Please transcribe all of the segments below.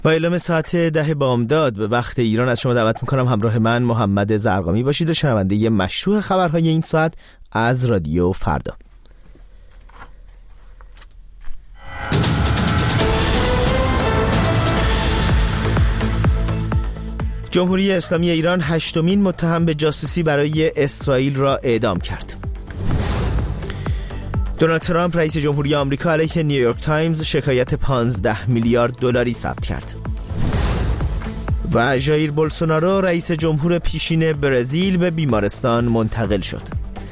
با اعلام ساعت 10 بامداد به وقت ایران از شما دعوت میکنم همراه من محمد زرقامی باشید و شنونده مشروع خبرهای این ساعت از رادیو فردا. جمهوری اسلامی ایران 8مین متهم به جاسوسی برای اسرائیل را اعدام کرد. دونالد ترامپ رئیس جمهوری آمریکا علیه نیویورک تایمز شکایت 15 میلیارد دلاری ثبت کرد. و ژایر بولسونارو رئیس جمهور پیشین برزیل به بیمارستان منتقل شد.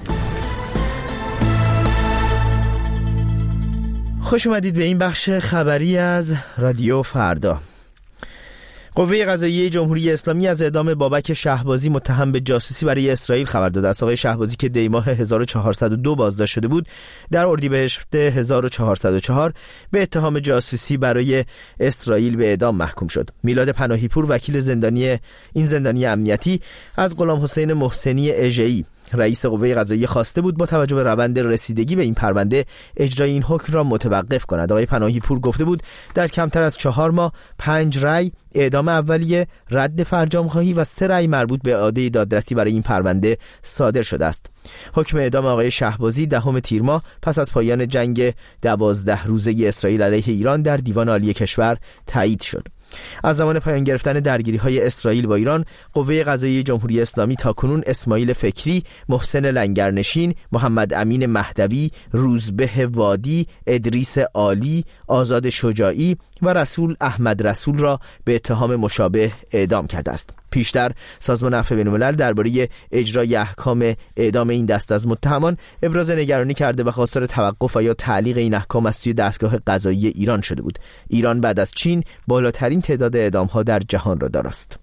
خوش اومدید به این بخش خبری از رادیو فردا. قوه قضاییه جمهوری اسلامی از اعدام بابک شهبازی متهم به جاسوسی برای اسرائیل خبر داده است. آقای شهبازی که دی ماه 1402 بازداشت شده بود، در اردیبهشت 1404 به اتهام جاسوسی برای اسرائیل به اعدام محکوم شد. میلاد پناهیپور وکیل زندانی امنیتی از غلام حسین محسنی اژه‌ای رئیس قوه قضاییه خواسته بود با توجه به روند رسیدگی به این پرونده اجرای این حکم را متوقف کند. آقای پناهیپور گفته بود در کمتر از 4 ماه 5 رأی اعدام اولیه، رد فرجام‌خواهی و 3 رأی مربوط به اعاده دادرسی برای این پرونده صادر شده است. حکم اعدام آقای شهبازی 10 تیر ماه پس از پایان جنگ 12 روزه اسرائیل علیه ایران در دیوان عالی کشور تایید شد. از زمان پایان گرفتن درگیری‌های اسرائیل با ایران، قوه قضاییه جمهوری اسلامی تاکنون اسماعیل فکری، محسن لنگرنشین، محمد امین مهدوی، روزبه وادی، ادریس عالی، آزاد شجاعی و رسول احمد رسول را به اتهام مشابه اعدام کرده است. پیشتر سازمان عفو بین‌الملل درباره اجرای احکام اعدام این دست از متهمان ابراز نگرانی کرده و خواستار توقف یا تعلیق این احکام از سوی دستگاه قضایی ایران شده بود. ایران بعد از چین بالاترین تعداد اعدام‌ها در جهان را دارست.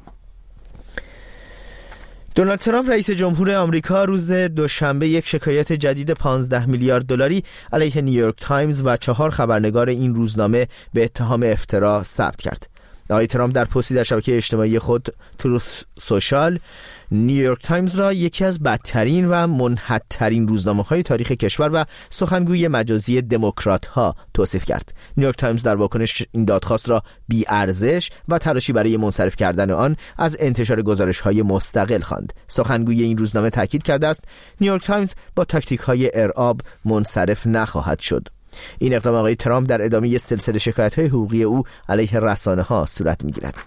دونالد ترامپ رئیس جمهور آمریکا روز دوشنبه یک شکایت جدید 15 میلیارد دلاری علیه نیویورک تایمز و 4 خبرنگار این روزنامه به اتهام افترا ثبت کرد. آقای ترامپ در پستی در شبکه اجتماعی خود تروث سوشال نیویورک تایمز را یکی از بدترین و منحدترین روزنامه‌های تاریخ کشور و سخنگوی مجازی دموکرات‌ها توصیف کرد. نیویورک تایمز در واکنش این دادخواست را بی‌ارزش و تلاشی برای منصرف کردن آن از انتشار گزارش‌های مستقل خواند. سخنگوی این روزنامه تاکید کرده است نیویورک تایمز با تاکتیک‌های ارعاب منصرف نخواهد شد. این اقدام آقای ترامپ در ادامه سلسله شکایت‌های حقوقی او علیه رسانه‌ها صورت می‌گیرد.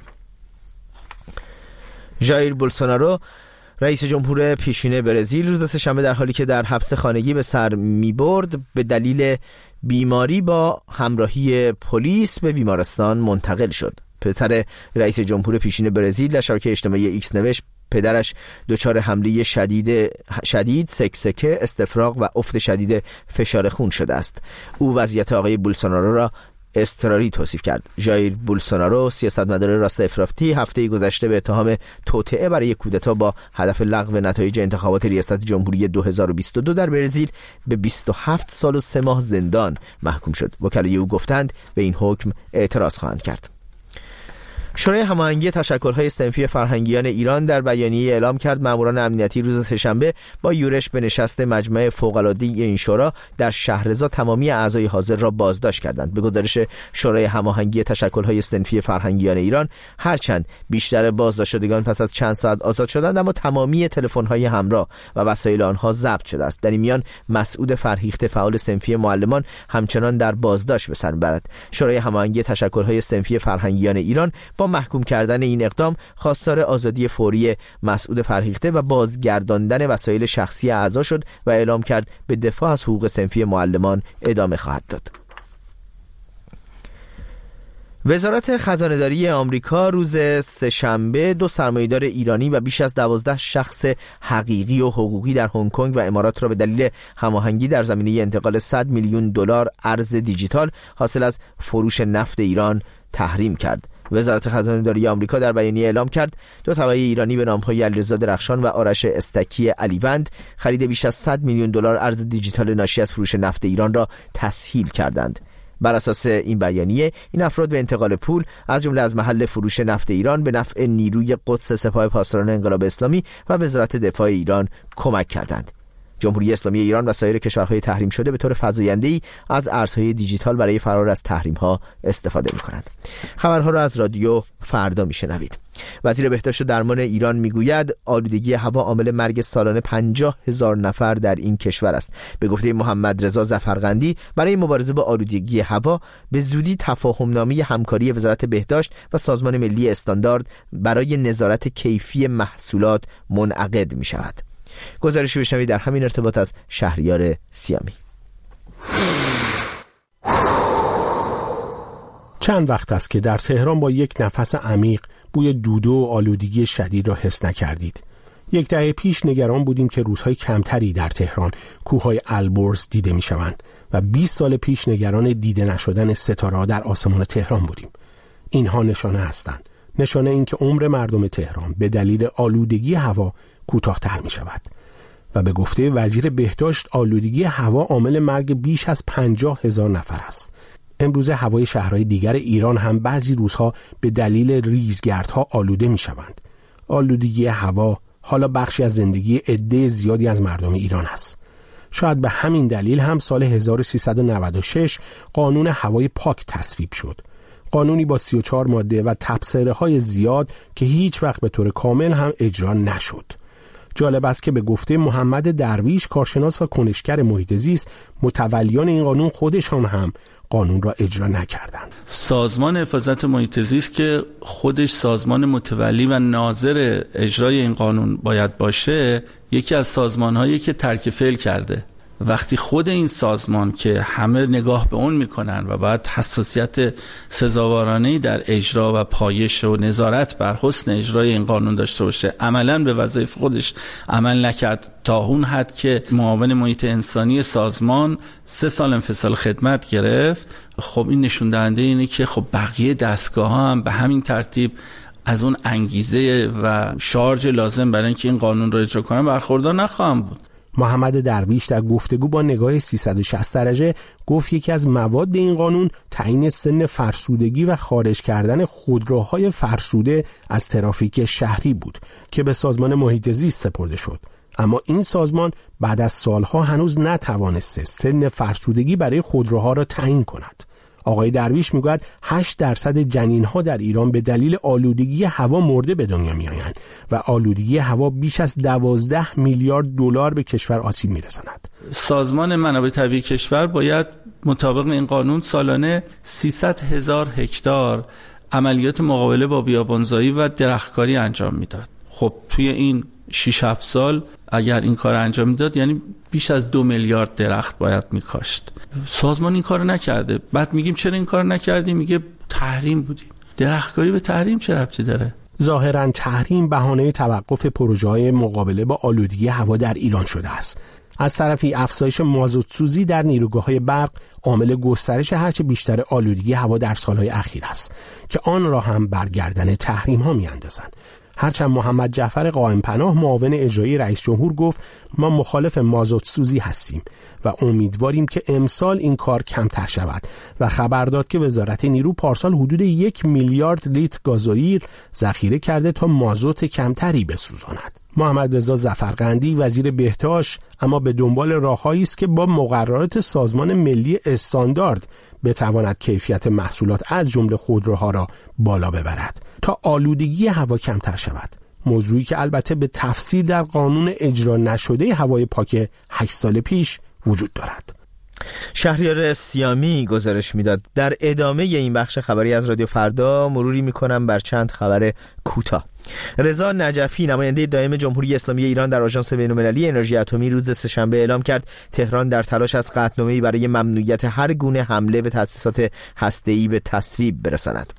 ژایر بولسونارو رئیس جمهور پیشین برزیل روز سه‌شنبه در حالی که در حبس خانگی به سر می‌برد به دلیل بیماری با همراهی پلیس به بیمارستان منتقل شد. پسر رئیس جمهور پیشین برزیل در شبکه اجتماعی ایکس نوشت پدرش دچار حمله شدید سکسکه، استفراغ و افت شدید فشار خون شده است. او وضعیت آقای بولسونارو را اضطراری توصیف کرد. ژایر بولسونارو سیاستمدار راست افراطی هفته گذشته به اتهام توطئه برای کودتا با هدف لغو نتایج انتخابات ریاست جمهوری 2022 در برزیل به 27 سال و 3 ماه زندان محکوم شد. وکلای او گفتند به این حکم اعتراض خواهند کرد. شورای هماهنگی تشکل‌های صنفی فرهنگیان ایران در بیانیه اعلام کرد ماموران امنیتی روز سه‌شنبه با یورش به نشست مجمع فوق‌العاده این شورا در شهرضا تمامی اعضای حاضر را بازداشت کردند. به گزارش شورای هماهنگی تشکل‌های صنفی فرهنگیان ایران، هرچند بیشتر بازداشت شدگان پس از چند ساعت آزاد شدند، اما تمامی تلفن‌های همراه و وسایل آنها ضبط شده است. در این میان مسعود فرهیخته فعال صنفی معلمان همچنان در بازداشت به سر می‌برد. شورای هماهنگی تشکل‌های صنفی فرهنگیان ایران با محکوم کردن این اقدام خواستار آزادی فوری مسعود فرهیخته و بازگرداندن وسایل شخصی اعضا شد و اعلام کرد به دفاع از حقوق صنفی معلمان ادامه خواهد داد. وزارت خزانه‌داری آمریکا روز سه‌شنبه 2 سرمایه‌دار ایرانی و بیش از 12 شخص حقیقی و حقوقی در هنگ کنگ و امارات را به دلیل هماهنگی در زمینه انتقال 100 میلیون دلار ارز دیجیتال حاصل از فروش نفت ایران تحریم کرد. وزارت خزانه‌داری آمریکا در بیانیه اعلام کرد 2 تبعه ایرانی به نام‌های علیرضا درخشان و آرش استکی علیوند خرید بیش از 100 میلیون دلار ارز دیجیتال ناشی از فروش نفت ایران را تسهیل کردند. بر اساس این بیانیه این افراد به انتقال پول از جمله از محل فروش نفت ایران به نفع نیروی قدس سپاه پاسداران انقلاب اسلامی و وزارت دفاع ایران کمک کردند. جمهوری اسلامی ایران و سایر کشورهای تحریم شده به طور فزاینده‌ای از ارزهای دیجیتال برای فرار از تحریم‌ها استفاده می‌کنند. خبرها را از رادیو فردا می‌شنوید. وزیر بهداشت و درمان ایران میگوید آلودگی هوا عامل مرگ سالانه 50,000 نفر در این کشور است. به گفته محمد رضا ظفرقندی، برای مبارزه با آلودگی هوا به زودی تفاهم‌نامه همکاری وزارت بهداشت و سازمان ملی استاندارد برای نظارت کیفی محصولات منعقد می‌شود. گزارشی بشنوید در همین ارتباط از شهریار سیامی. چند وقت است که در تهران با یک نفس عمیق بوی دوده و آلودگی شدید را حس نکردید. یک دهه پیش نگران بودیم که روزهای کمتری در تهران کوههای البرز دیده می شوند و 20 سال پیش نگران دیده نشدن ستاره‌ها در آسمان تهران بودیم. اینها نشانه هستند. نشانه این که عمر مردم تهران به دلیل آلودگی هوا کوتاه‌تر می شود. و به گفته وزیر بهداشت آلودگی هوا عامل مرگ بیش از 50,000 نفر است. امروز هوای شهرهای دیگر ایران هم بعضی روزها به دلیل ریزگردها آلوده می شوند. آلودگی هوا حالا بخشی از زندگی عده زیادی از مردم ایران است. شاید به همین دلیل هم سال 1396 قانون هوای پاک تصویب شد. قانونی با 34 ماده و تبصره‌های زیاد که هیچ وقت به طور کامل هم اجرا نشد. جالب است که به گفته محمد درویش، کارشناس و کنشگر محیط زیست، متولیان این قانون خودشان هم قانون را اجرا نکردند. سازمان حفاظت محیط زیست که خودش سازمان متولی و ناظر اجرای این قانون باید باشه، یکی از سازمان‌هایی که ترک فعل کرده. وقتی خود این سازمان که همه نگاه به اون میکنن و باید حساسیت سزاوارانه‌ای در اجرا و پایش و نظارت بر حسن اجرای این قانون داشته باشه، عملاً به وظایف خودش عمل نکرد تا اون حد که معاون محیط انسانی سازمان 3 سال انفصال خدمت گرفت. خب این نشون دهنده اینه که خب بقیه دستگاه‌ها هم به همین ترتیب از اون انگیزه و شارژ لازم برای اینکه این قانون رو اجرا کنن برخوردار نخواهم بود. محمد درویش در گفتگو با نگاه 360 درجه گفت یکی از مواد این قانون تعیین سن فرسودگی و خارج کردن خودروهای فرسوده از ترافیک شهری بود که به سازمان محیط زیست سپرده شد. اما این سازمان بعد از سالها هنوز نتوانسته سن فرسودگی برای خودروها را تعیین کند. آقای درویش میگوید 8% جنین‌ها در ایران به دلیل آلودگی هوا مرده به دنیا میآیند و آلودگی هوا بیش از 12 میلیارد دلار به کشور آسیب میرساند. سازمان منابع طبیعی کشور باید مطابق این قانون سالانه 300,000 هکتار عملیات مقابله با بیابانزایی و درختکاری انجام میداد. خب توی این 6-7 سال اگر این کار انجام میداد یعنی بیش از 2 میلیارد درخت باید میکاشت. سازمان این کار نکرده. بعد میگیم چرا این کار نکردیم؟ میگه تحریم بودیم. درختکاری به تحریم چه ربطی داره؟ ظاهراً تحریم بهانه توقف پروژه‌های مقابله با آلودگی هوا در ایران شده است. از طرفی افزایش مازوت‌سوزی در نیروگاه‌های برق عامل گسترش هرچه بیشتر آلودگی هوا در سالهای اخیر است که آن را هم بر گردن تحریم‌ها می‌اندازند. هرچند محمد جعفر قائم‌پناه معاون اجرایی رئیس جمهور گفت ما مخالف مازوت‌سوزی هستیم و امیدواریم که امسال این کار کمتر شود و خبر داد که وزارت نیرو پارسال حدود 1 میلیارد لیتر گازوئیل ذخیره کرده تا مازوت کمتری بسوزاند. محمد رضا ظفرقندی وزیر بهداشت اما به دنبال راههایی است که با مقررات سازمان ملی استاندارد بتواند کیفیت محصولات از جمله خودروها را بالا ببرد تا آلودگی هوا کمتر شود. موضوعی که البته به تفصیل در قانون اجرا نشده هوای پاک 8 سال پیش وجود دارد. شهریار سیامی گزارش میداد. در ادامه این بخش خبری از رادیو فردا مروری میکنم بر چند خبر کوتاه. رضا نجفی نماینده دائم جمهوری اسلامی ایران در آژانس بین‌المللی انرژی اتمی روز سه‌شنبه اعلام کرد تهران در تلاش است قطعنامه‌ای برای ممنوعیت هر گونه حمله به تأسیسات هسته‌ای به تصویب برساند.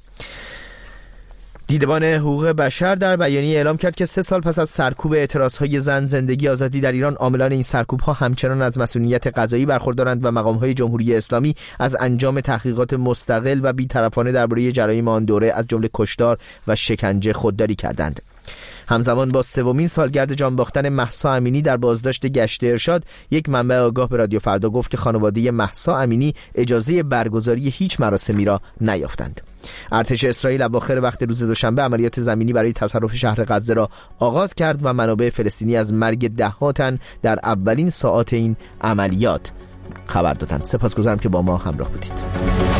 دیدبان حقوق بشر در بیانیه اعلام کرد که 3 سال پس از سرکوب اعتراضهای زن زندگی آزادی در ایران، عاملان این سرکوب‌ها همچنان از مسئولیت قضایی برخوردارند و مقام‌های جمهوری اسلامی از انجام تحقیقات مستقل و بی‌طرفانه درباره جرایم آن دوره از جمله کشتار و شکنجه خودداری کردند. همزمان با 3مین سالگرد جان باختن مهسا امینی در بازداشت گشت ارشاد، یک منبع آگاه به رادیو فردا گفت که خانواده مهسا امینی اجازه برگزاری هیچ مراسمی را نیافتند. ارتش اسرائیل اواخر وقت روز دوشنبه عملیات زمینی برای تصرف شهر غزه را آغاز کرد و منابع فلسطینی از مرگ ده‌ها تن در اولین ساعات این عملیات خبر دادند. سپاسگزارم که با ما همراه بودید.